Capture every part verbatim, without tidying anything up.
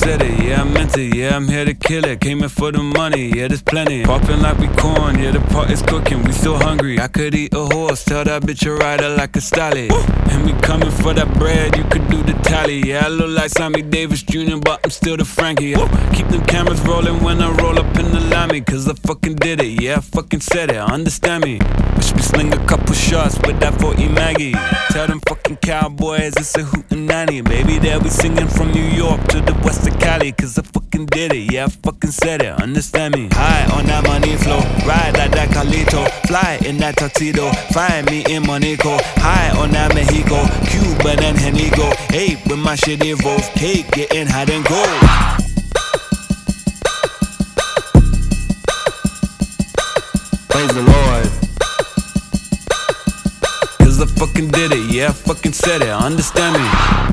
said it, yeah, I meant it, yeah, I'm here to kill it. Came in for the money, yeah, there's plenty. Poppin' like we corn, yeah, the pot is cooking, we still hungry. I could eat a horse, tell that bitch a rider like a stallion. And we coming for that bread, you could do the tally. Yeah, I look like Sammy Davis Junior, but I'm still the Frankie. Keep them cameras rolling when I roll up in the Lammy, cause I fucking did it, yeah, I fucking said it, understand me. Wish we sling a couple shots with that forty Maggie. Tell them fucking cowboys it's a hootenanny. Baby, they'll be singing from New York to the west of Cali, cause I fucking did it, yeah, I fucking said it, understand me. High on that money flow, ride like that Carlito, fly in that tuxedo, find me in Monaco. High on that Mexico, Cuban and Henigo. Hey, with my shit evolve, cake getting hot and cold. Praise the Lord, cause I fucking did it, yeah, I fucking said it, understand me.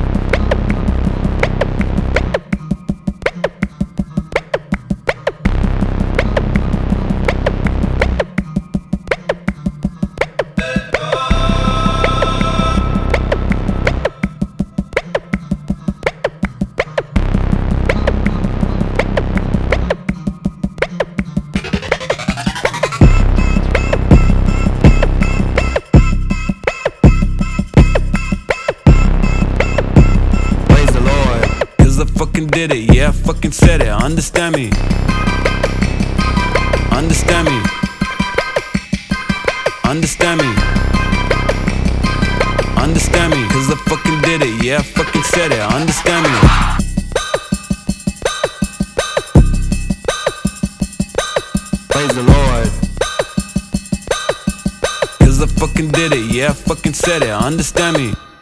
I fucking did it, yeah, I fucking said it, understand me. Understand me. Understand me. Understand me, cause I fucking did it, yeah, I fucking said it, understand me. Praise the Lord, cause I fucking did it, yeah, I fucking said it, understand me.